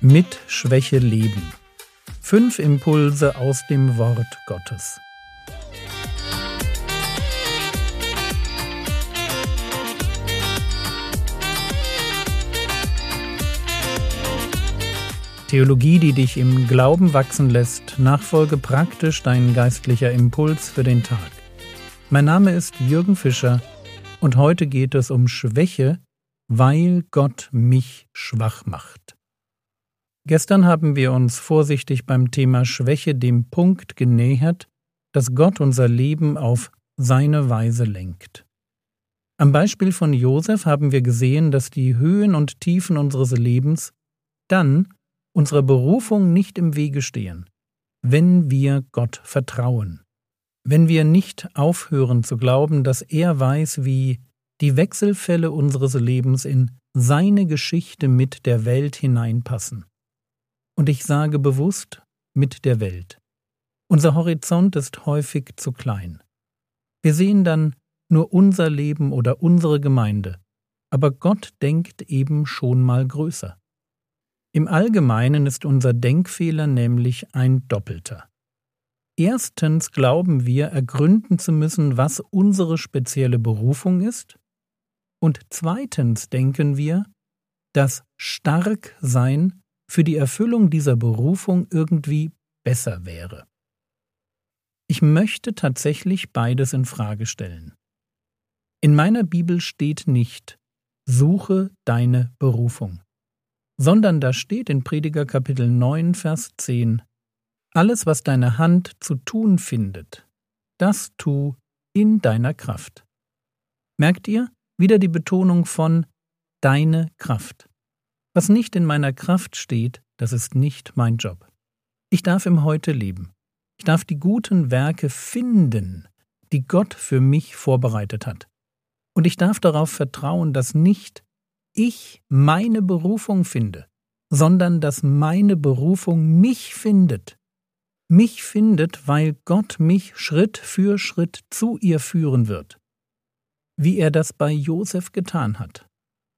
Mit Schwäche leben. 5 Impulse aus dem Wort Gottes. Theologie, die dich im Glauben wachsen lässt, nachfolge praktisch dein geistlicher Impuls für den Tag. Mein Name ist Jürgen Fischer und heute geht es um Schwäche, weil Gott mich schwach macht. Gestern haben wir uns vorsichtig beim Thema Schwäche dem Punkt genähert, dass Gott unser Leben auf seine Weise lenkt. Am Beispiel von Josef haben wir gesehen, dass die Höhen und Tiefen unseres Lebens dann unserer Berufung nicht im Wege stehen, wenn wir Gott vertrauen. Wenn wir nicht aufhören zu glauben, dass er weiß, wie die Wechselfälle unseres Lebens in seine Geschichte mit der Welt hineinpassen. Und ich sage bewusst mit der Welt. Unser Horizont ist häufig zu klein. Wir sehen dann nur unser Leben oder unsere Gemeinde, aber Gott denkt eben schon mal größer. Im Allgemeinen ist unser Denkfehler nämlich ein doppelter. Erstens glauben wir, ergründen zu müssen, was unsere spezielle Berufung ist, und zweitens denken wir, dass Starksein für die Erfüllung dieser Berufung irgendwie besser wäre. Ich möchte tatsächlich beides in Frage stellen. In meiner Bibel steht nicht, suche deine Berufung, sondern da steht in Prediger Kapitel 9, Vers 10, alles, was deine Hand zu tun findet, das tu in deiner Kraft. Merkt ihr? Wieder die Betonung von deine Kraft. Was nicht in meiner Kraft steht, das ist nicht mein Job. Ich darf im Heute leben. Ich darf die guten Werke finden, die Gott für mich vorbereitet hat. Und ich darf darauf vertrauen, dass nicht ich meine Berufung finde, sondern dass meine Berufung mich findet. Mich findet, weil Gott mich Schritt für Schritt zu ihr führen wird, wie er das bei Josef getan hat.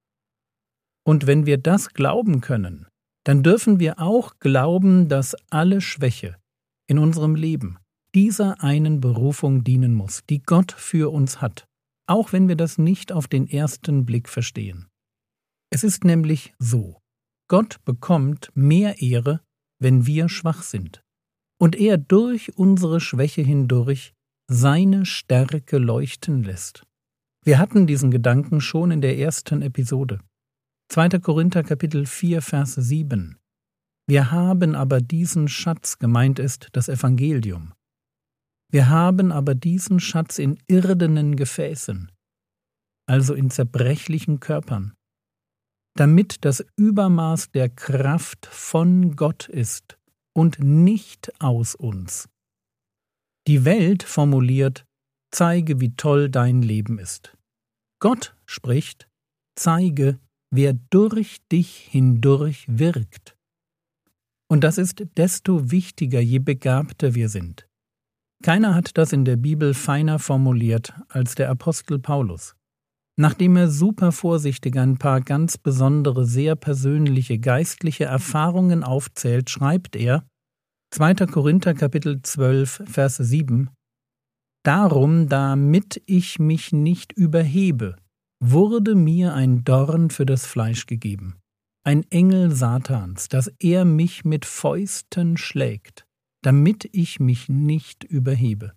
Und wenn wir das glauben können, dann dürfen wir auch glauben, dass alle Schwäche in unserem Leben dieser einen Berufung dienen muss, die Gott für uns hat, auch wenn wir das nicht auf den ersten Blick verstehen. Es ist nämlich so, Gott bekommt mehr Ehre, wenn wir schwach sind und er durch unsere Schwäche hindurch seine Stärke leuchten lässt. Wir hatten diesen Gedanken schon in der ersten Episode. 2. Korinther Kapitel 4, Vers 7. Wir haben aber diesen Schatz, gemeint ist das Evangelium. Wir haben aber diesen Schatz in irdenen Gefäßen, also in zerbrechlichen Körpern, damit das Übermaß der Kraft von Gott ist und nicht aus uns. Die Welt formuliert, zeige, wie toll dein Leben ist. Gott spricht, zeige, wer durch dich hindurch wirkt. Und das ist desto wichtiger, je begabter wir sind. Keiner hat das in der Bibel feiner formuliert als der Apostel Paulus. Nachdem er super vorsichtig ein paar ganz besondere, sehr persönliche geistliche Erfahrungen aufzählt, schreibt er, 2. Korinther Kapitel 12, Vers 7, Darum, damit ich mich nicht überhebe, wurde mir ein Dorn für das Fleisch gegeben, ein Engel Satans, dass er mich mit Fäusten schlägt, damit ich mich nicht überhebe.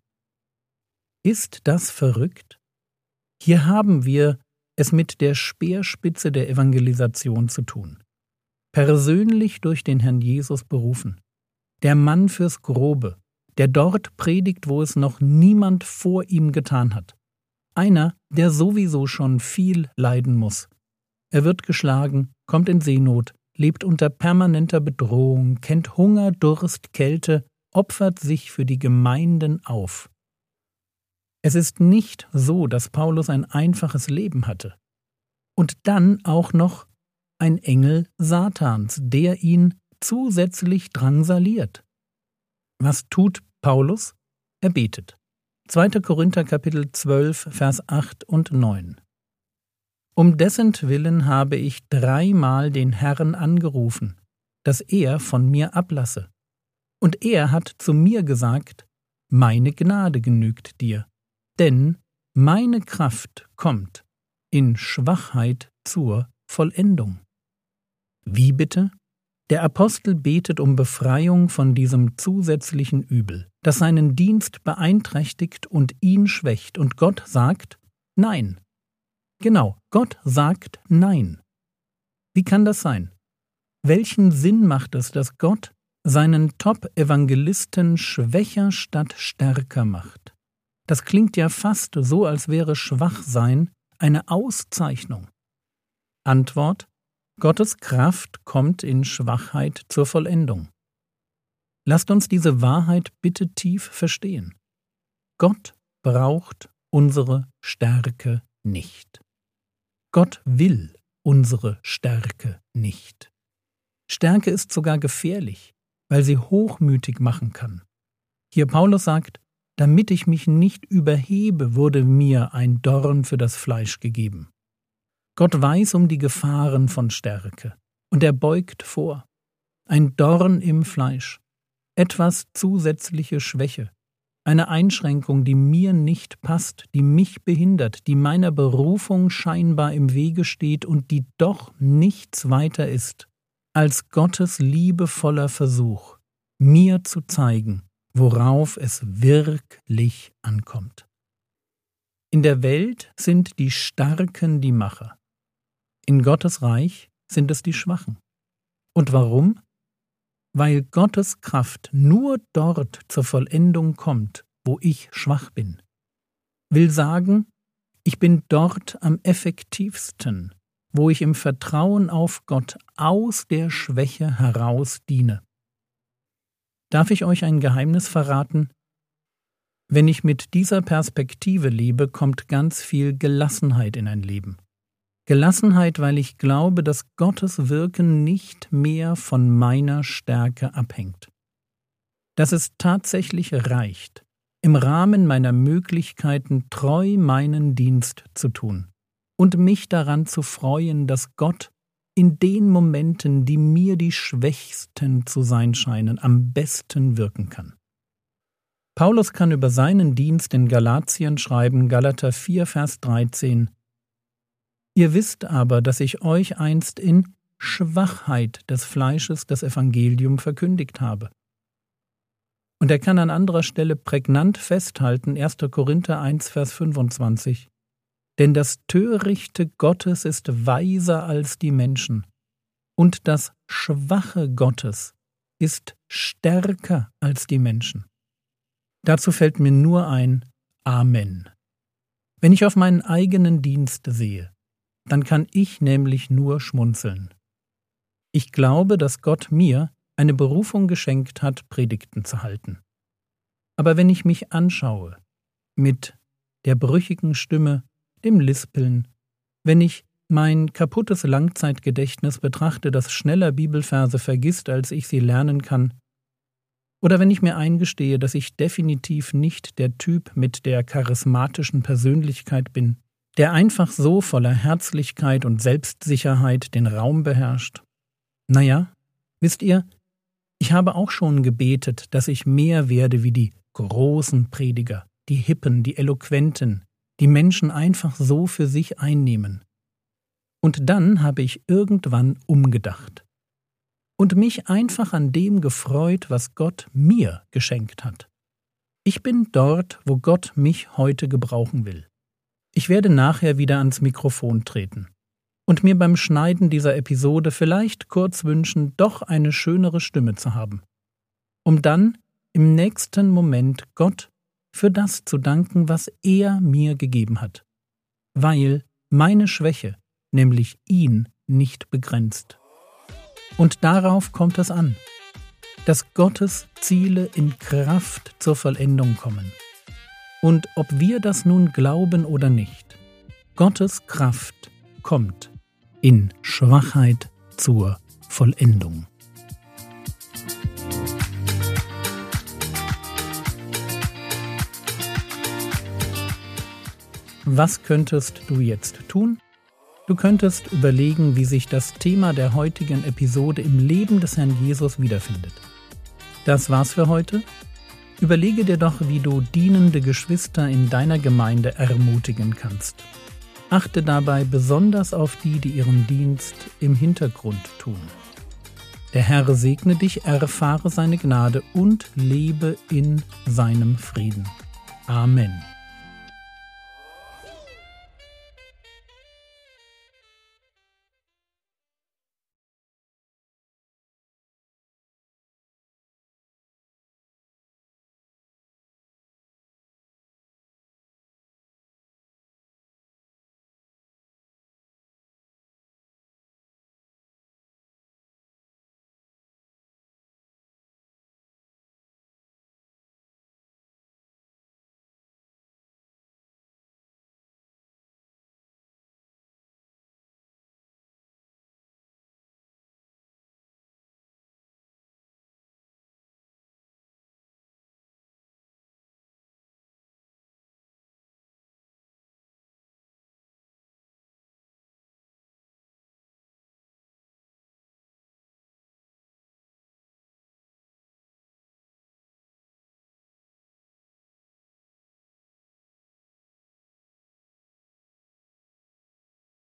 Ist das verrückt? Hier haben wir es mit der Speerspitze der Evangelisation zu tun. Persönlich durch den Herrn Jesus berufen. Der Mann fürs Grobe, der dort predigt, wo es noch niemand vor ihm getan hat. Einer, der sowieso schon viel leiden muss. Er wird geschlagen, kommt in Seenot, lebt unter permanenter Bedrohung, kennt Hunger, Durst, Kälte, opfert sich für die Gemeinden auf. Es ist nicht so, dass Paulus ein einfaches Leben hatte. Und dann auch noch ein Engel Satans, der ihn zusätzlich drangsaliert. Was tut Paulus? Er betet. 2. Korinther Kapitel 12, Vers 8 und 9. Um dessentwillen habe ich 3-mal den Herrn angerufen, dass er von mir ablasse. Und er hat zu mir gesagt, meine Gnade genügt dir, denn meine Kraft kommt in Schwachheit zur Vollendung. Wie bitte? Der Apostel betet um Befreiung von diesem zusätzlichen Übel, das seinen Dienst beeinträchtigt und ihn schwächt, und Gott sagt Nein. Genau, Gott sagt Nein. Wie kann das sein? Welchen Sinn macht es, dass Gott seinen Top-Evangelisten schwächer statt stärker macht? Das klingt ja fast so, als wäre Schwachsein eine Auszeichnung. Antwort: Gottes Kraft kommt in Schwachheit zur Vollendung. Lasst uns diese Wahrheit bitte tief verstehen. Gott braucht unsere Stärke nicht. Gott will unsere Stärke nicht. Stärke ist sogar gefährlich, weil sie hochmütig machen kann. Hier Paulus sagt, damit ich mich nicht überhebe, wurde mir ein Dorn für das Fleisch gegeben. Gott weiß um die Gefahren von Stärke, und er beugt vor. Ein Dorn im Fleisch, etwas zusätzliche Schwäche, eine Einschränkung, die mir nicht passt, die mich behindert, die meiner Berufung scheinbar im Wege steht und die doch nichts weiter ist, als Gottes liebevoller Versuch, mir zu zeigen, worauf es wirklich ankommt. In der Welt sind die Starken die Macher. In Gottes Reich sind es die Schwachen. Und warum? Weil Gottes Kraft nur dort zur Vollendung kommt, wo ich schwach bin. Will sagen, ich bin dort am effektivsten, wo ich im Vertrauen auf Gott aus der Schwäche heraus diene. Darf ich euch ein Geheimnis verraten? Wenn ich mit dieser Perspektive lebe, kommt ganz viel Gelassenheit in ein Leben. Gelassenheit, weil ich glaube, dass Gottes Wirken nicht mehr von meiner Stärke abhängt. Dass es tatsächlich reicht, im Rahmen meiner Möglichkeiten treu meinen Dienst zu tun und mich daran zu freuen, dass Gott in den Momenten, die mir die schwächsten zu sein scheinen, am besten wirken kann. Paulus kann über seinen Dienst in Galatien schreiben, Galater 4, Vers 13, Ihr wisst aber, dass ich euch einst in Schwachheit des Fleisches das Evangelium verkündigt habe. Und er kann an anderer Stelle prägnant festhalten, 1. Korinther 1, Vers 25, Denn das Törichte Gottes ist weiser als die Menschen, und das Schwache Gottes ist stärker als die Menschen. Dazu fällt mir nur ein Amen. Wenn ich auf meinen eigenen Dienst sehe, dann kann ich nämlich nur schmunzeln. Ich glaube, dass Gott mir eine Berufung geschenkt hat, Predigten zu halten. Aber wenn ich mich anschaue, mit der brüchigen Stimme, dem Lispeln, wenn ich mein kaputtes Langzeitgedächtnis betrachte, das schneller Bibelverse vergisst, als ich sie lernen kann, oder wenn ich mir eingestehe, dass ich definitiv nicht der Typ mit der charismatischen Persönlichkeit bin, der einfach so voller Herzlichkeit und Selbstsicherheit den Raum beherrscht. Naja, wisst ihr, ich habe auch schon gebetet, dass ich mehr werde wie die großen Prediger, die Hippen, die Eloquenten, die Menschen einfach so für sich einnehmen. Und dann habe ich irgendwann umgedacht und mich einfach an dem gefreut, was Gott mir geschenkt hat. Ich bin dort, wo Gott mich heute gebrauchen will. Ich werde nachher wieder ans Mikrofon treten und mir beim Schneiden dieser Episode vielleicht kurz wünschen, doch eine schönere Stimme zu haben, um dann im nächsten Moment Gott für das zu danken, was er mir gegeben hat, weil meine Schwäche, nämlich ihn, nicht begrenzt. Und darauf kommt es an, dass Gottes Ziele in Kraft zur Vollendung kommen. Und ob wir das nun glauben oder nicht, Gottes Kraft kommt in Schwachheit zur Vollendung. Was könntest du jetzt tun? Du könntest überlegen, wie sich das Thema der heutigen Episode im Leben des Herrn Jesus wiederfindet. Das war's für heute. Überlege dir doch, wie du dienende Geschwister in deiner Gemeinde ermutigen kannst. Achte dabei besonders auf die ihren Dienst im Hintergrund tun. Der Herr segne dich, erfahre seine Gnade und lebe in seinem Frieden. Amen.